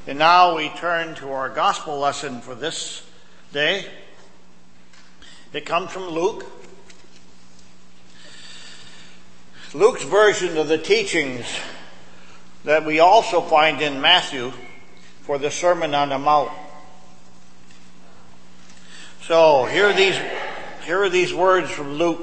And now we turn to our gospel lesson for this day. It comes from Luke. Luke's version of the teachings that we also find in Matthew for the Sermon on the Mount. So here are these words from Luke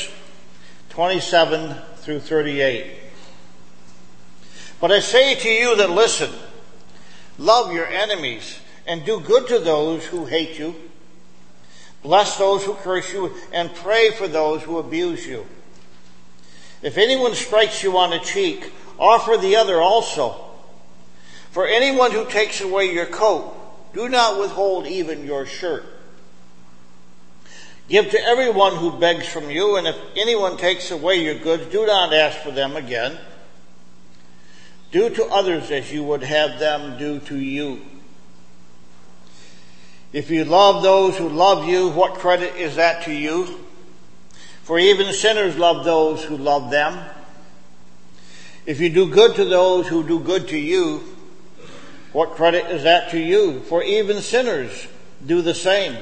6:27 through 38. But I say to you that listen, love your enemies and do good to those who hate you. Bless those who curse you and pray for those who abuse you. If anyone strikes you on the cheek, offer the other also. For anyone who takes away your coat, do not withhold even your shirt. Give to everyone who begs from you, and if anyone takes away your goods, do not ask for them again. Do to others as you would have them do to you. If you love those who love you, what credit is that to you? For even sinners love those who love them. If you do good to those who do good to you, what credit is that to you? For even sinners do the same.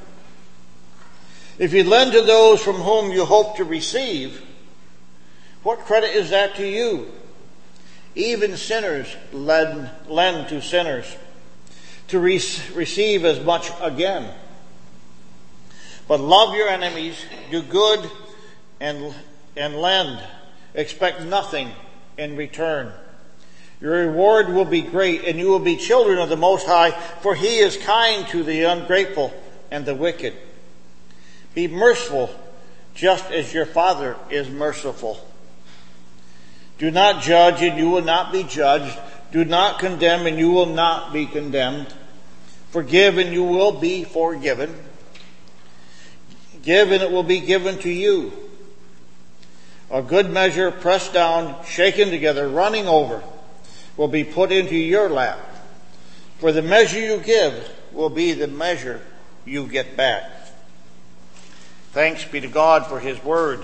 If you lend to those from whom you hope to receive, what credit is that to you? Even sinners lend to sinners to receive as much again. But love your enemies, do good and lend. Expect nothing in return. Your reward will be great, and you will be children of the Most High, for He is kind to the ungrateful and the wicked. Be merciful, just as your Father is merciful. Do not judge, and you will not be judged. Do not condemn, and you will not be condemned. Forgive, and you will be forgiven. Give, and it will be given to you. A good measure, pressed down, shaken together, running over, will be put into your lap. For the measure you give will be the measure you get back. Thanks be to God for His word.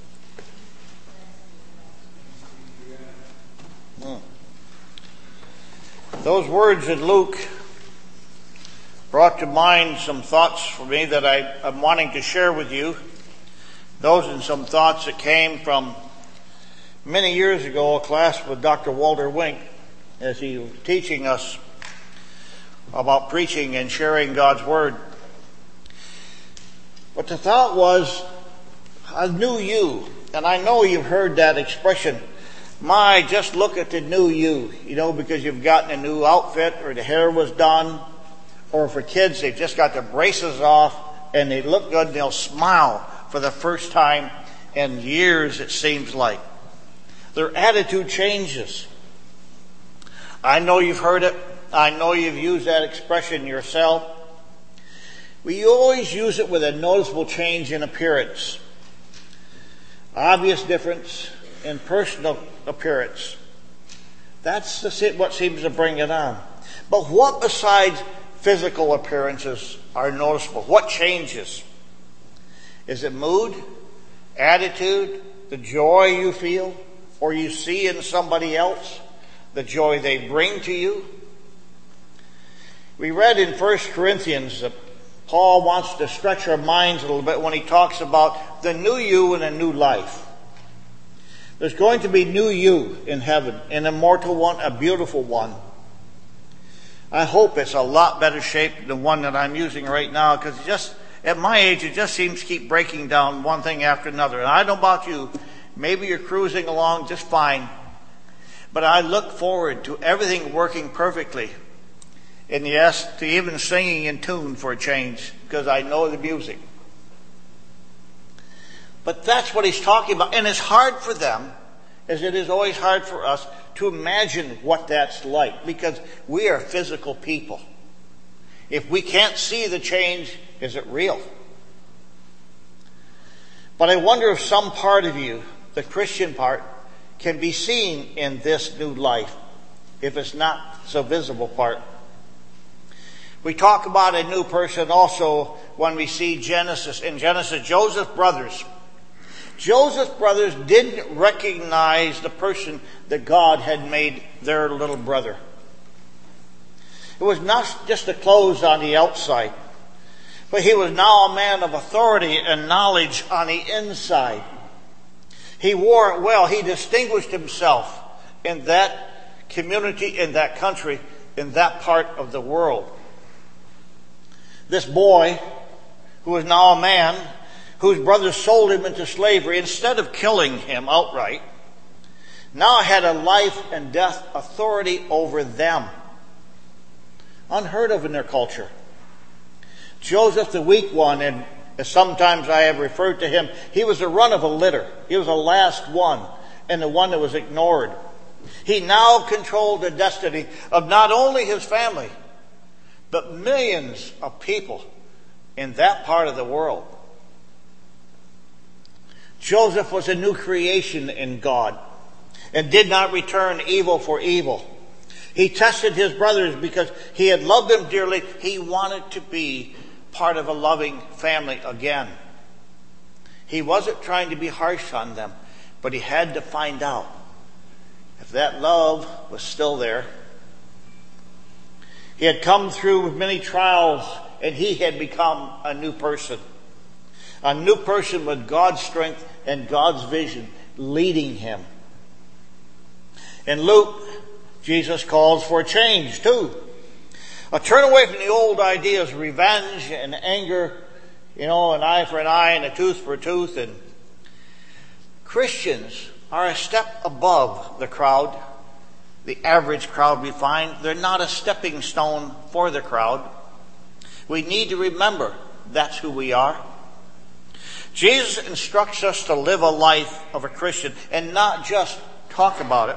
Those words in Luke brought to mind some thoughts for me that I'm wanting to share with you. Those and some thoughts that came from many years ago, a class with Dr. Walter Wink, as he was teaching us about preaching and sharing God's Word. But the thought was, a new you. And I know you've heard that expression, my, just look at the new you, because you've gotten a new outfit or the hair was done. Or for kids, they've just got their braces off and they look good and they'll smile for the first time in years, it seems like. Their attitude changes. I know you've heard it. I know you've used that expression yourself. We always use it with a noticeable change in appearance. Obvious difference in personal appearance. That's what seems to bring it on. But what besides physical appearances are noticeable? What changes? Is it mood, attitude, the joy you feel, or you see in somebody else, the joy they bring to you? We read in 1 Corinthians that Paul wants to stretch our minds a little bit when he talks about the new you and a new life. There's going to be new you in heaven, an immortal one, a beautiful one. I hope it's a lot better shape than the one that I'm using right now, because just at my age, it just seems to keep breaking down one thing after another. And I don't know about you, maybe you're cruising along just fine, but I look forward to everything working perfectly. And yes, to even singing in tune for a change, because I know the music. But that's what he's talking about. And it's hard for them, as it is always hard for us, to imagine what that's like, because we are physical people. If we can't see the change, is it real? But I wonder if some part of you, the Christian part, can be seen in this new life, if it's not so visible part. We talk about a new person also when we see Genesis. In Genesis, Joseph's brothers didn't recognize the person that God had made their little brother. It was not just the clothes on the outside, but he was now a man of authority and knowledge on the inside. He wore it well. He distinguished himself in that community, in that country, in that part of the world. This boy, who is now a man, whose brothers sold him into slavery, instead of killing him outright, now had a life and death authority over them. Unheard of in their culture. Joseph, the weak one, and as sometimes I have referred to him, he was the run of a litter. He was the last one, and the one that was ignored. He now controlled the destiny of not only his family, but millions of people in that part of the world. Joseph was a new creation in God and did not return evil for evil. He tested his brothers because he had loved them dearly. He wanted to be part of a loving family again. He wasn't trying to be harsh on them, but he had to find out if that love was still there. He had come through many trials, and he had become a new person. A new person with God's strength and God's vision leading him. In Luke, Jesus calls for a change too. A turn away from the old ideas, revenge and anger, an eye for an eye and a tooth for a tooth. And Christians are a step above the crowd, the average crowd we find. They're not a stepping stone for the crowd. We need to remember that's who we are. Jesus instructs us to live a life of a Christian and not just talk about it.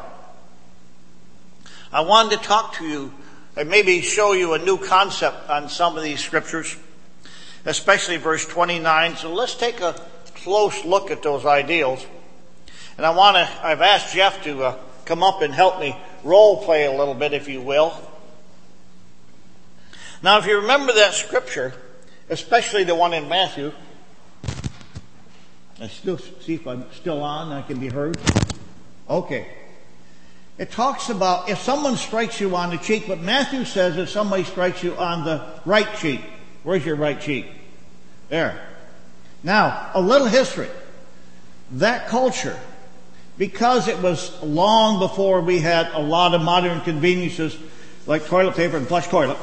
I wanted to talk to you and maybe show you a new concept on some of these scriptures, especially verse 29. So let's take a close look at those ideals. And I've asked Jeff to come up and help me role play a little bit, if you will. Now, if you remember that scripture, especially the one in Matthew, I still see if I'm still on, I can be heard. Okay. It talks about if someone strikes you on the cheek, but Matthew says if somebody strikes you on the right cheek. Where's your right cheek? There. Now, a little history. That culture, because it was long before we had a lot of modern conveniences like toilet paper and flush toilet,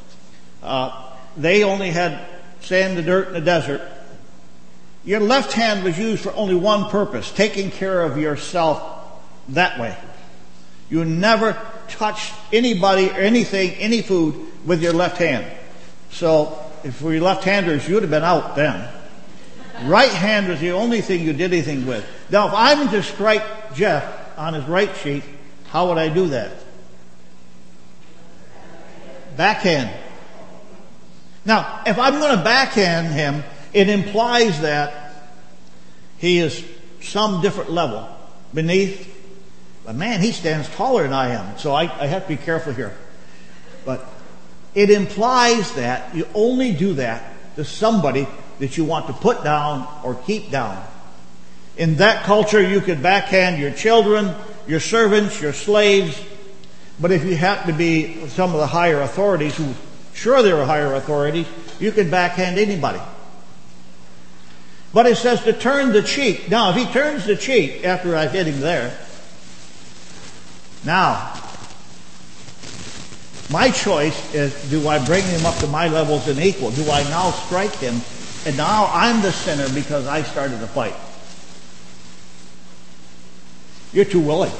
they only had sand and dirt in the desert. Your left hand was used for only one purpose, taking care of yourself that way. You never touched anybody or anything, any food with your left hand. So if we were left-handers, you would have been out then. Right hand was the only thing you did anything with. Now, if I were to strike Jeff on his right cheek, how would I do that? Backhand. Now, if I'm going to backhand him, it implies that he is some different level beneath. But man, he stands taller than I am, so I have to be careful here. But it implies that you only do that to somebody that you want to put down or keep down. In that culture, you could backhand your children, your servants, your slaves. But if you happen to be some of the higher authorities, who sure there are higher authorities, you could backhand anybody. But it says to turn the cheek. Now, if he turns the cheek after I've hit him there, now, my choice is, do I bring him up to my levels and equal? Do I now strike him? And now I'm the sinner because I started the fight. You're too willing.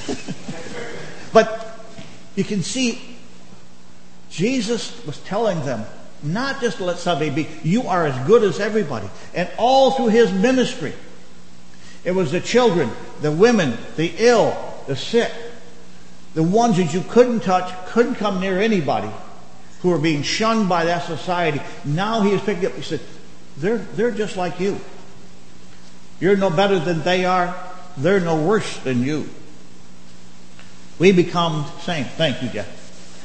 But you can see, Jesus was telling them, not just to let somebody be, you are as good as everybody. And all through his ministry, it was the children, the women, the ill, the sick, the ones that you couldn't touch, couldn't come near anybody, who were being shunned by that society. Now he is picking up, he said, they're just like you. You're no better than they are. They're no worse than you. We become the same. Thank you, Jeff.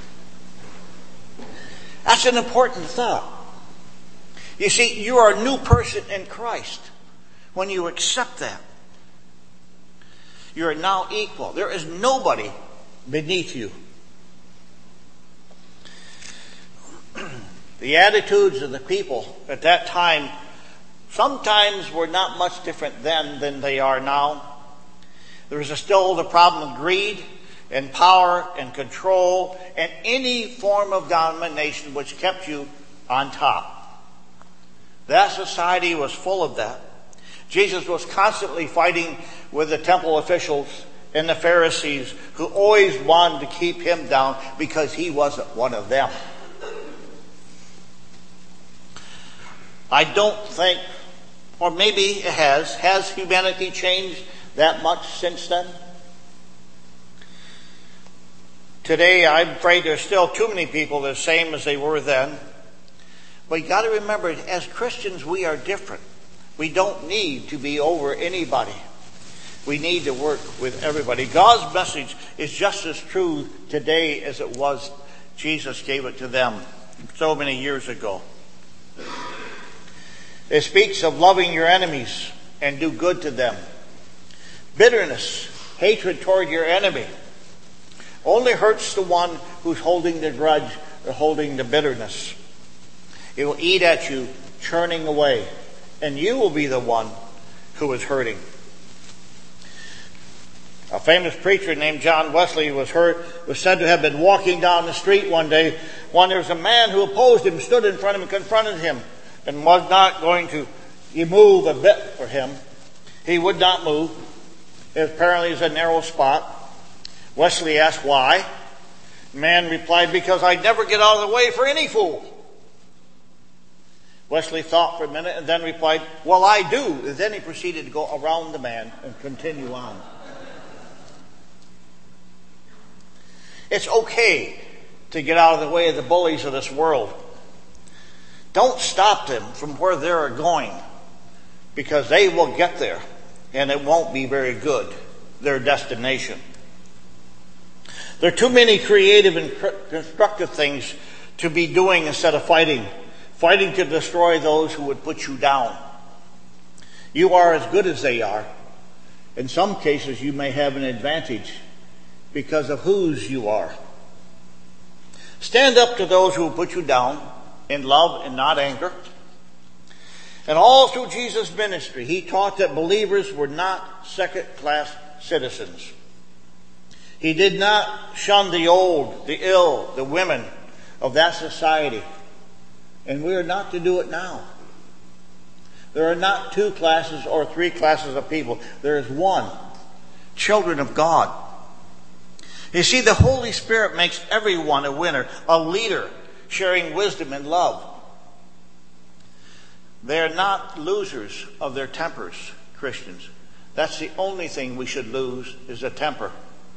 That's an important thought. You see, you are a new person in Christ when you accept that. You are now equal. There is nobody beneath you. The attitudes of the people at that time sometimes were not much different then than they are now. There was still the problem of greed and power and control and any form of domination which kept you on top. That society was full of that. Jesus was constantly fighting with the temple officials and the Pharisees who always wanted to keep him down because he wasn't one of them. I don't think, or maybe it has humanity changed that much since then? Today, I'm afraid there's still too many people the same as they were then. But you got to remember, as Christians, we are different. We don't need to be over anybody. We need to work with everybody. God's message is just as true today as it was Jesus gave it to them so many years ago. It speaks of loving your enemies and do good to them. Bitterness, hatred toward your enemy, only hurts the one who's holding the grudge or holding the bitterness. It will eat at you, churning away, and you will be the one who is hurting. A famous preacher named John Wesley was said to have been walking down the street one day when there was a man who opposed him, stood in front of him, confronted him, and was not going to move a bit for him. He would not move. It apparently is a narrow spot. Wesley asked why. The man replied, because I never get out of the way for any fool. Wesley thought for a minute and then replied, well, I do. And then he proceeded to go around the man and continue on. It's okay to get out of the way of the bullies of this world. Don't stop them from where they're going, because they will get there and it won't be very good, their destination. There are too many creative and constructive things to be doing instead of fighting to destroy those who would put you down. You are as good as they are. In some cases, you may have an advantage because of whose you are. Stand up to those who will put you down in love and not anger. And all through Jesus' ministry, he taught that believers were not second-class citizens. He did not shun the old, the ill, the women of that society. And we are not to do it now. There are not two classes or three classes of people. There is one. Children of God. You see, the Holy Spirit makes everyone a winner, a leader, sharing wisdom and love. They are not losers of their tempers, Christians. That's the only thing we should lose, is a temper.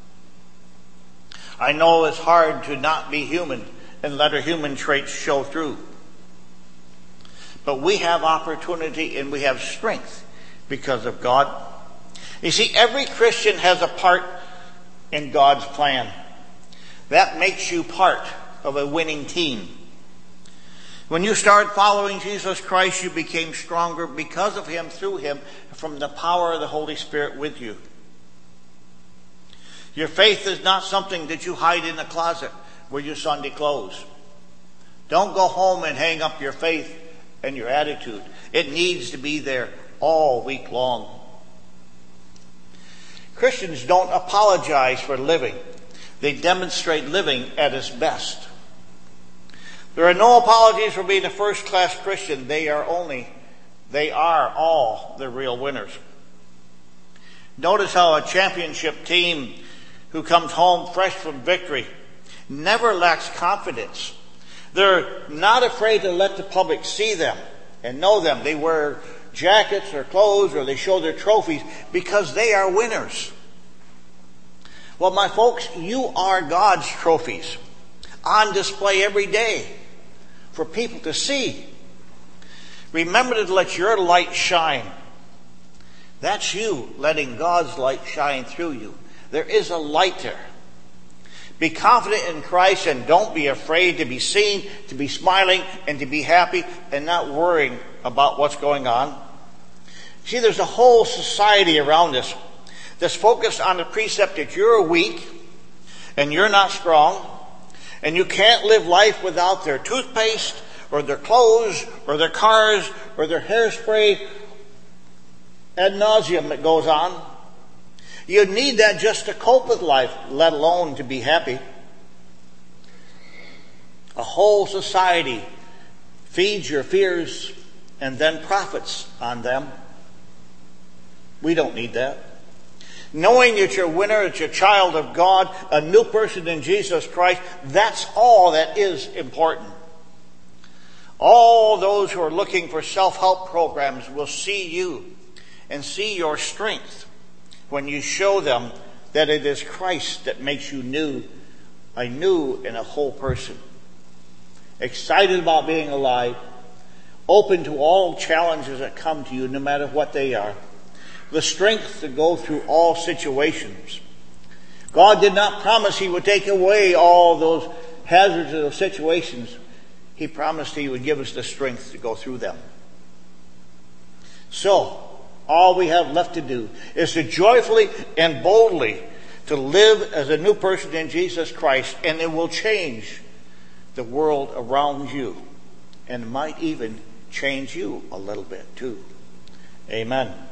I know it's hard to not be human and let our human traits show through. But we have opportunity and we have strength because of God. You see, every Christian has a part in God's plan. That makes you part of a winning team. When you started following Jesus Christ, you became stronger because of him, through him, from the power of the Holy Spirit with you. Your faith is not something that you hide in a closet with your Sunday clothes. Don't go home and hang up your faith and your attitude. It needs to be there all week long. Christians don't apologize for living. They demonstrate living at its best. There are no apologies for being a first-class Christian. They are all the real winners. Notice how a championship team who comes home fresh from victory never lacks confidence. They're not afraid to let the public see them and know them. They wear jackets or clothes, or they show their trophies because they are winners. Well, my folks, you are God's trophies on display every day for people to see. Remember to let your light shine. That's you letting God's light shine through you. There is a light there. Be confident in Christ and don't be afraid to be seen, to be smiling, and to be happy and not worrying about what's going on. See, there's a whole society around us that's focused on the precept that you're weak and you're not strong and you can't live life without their toothpaste or their clothes, or their cars, or their hairspray, ad nauseum that goes on. You need that just to cope with life, let alone to be happy. A whole society feeds your fears and then profits on them. We don't need that. Knowing that you're a winner, that you're a child of God, a new person in Jesus Christ, that's all that is important. All those who are looking for self-help programs will see you and see your strength when you show them that it is Christ that makes you new, a new and a whole person. Excited about being alive, open to all challenges that come to you, no matter what they are. The strength to go through all situations. God did not promise He would take away all those hazards of those situations. He promised He would give us the strength to go through them. So, all we have left to do is to joyfully and boldly to live as a new person in Jesus Christ, and it will change the world around you, and might even change you a little bit too. Amen.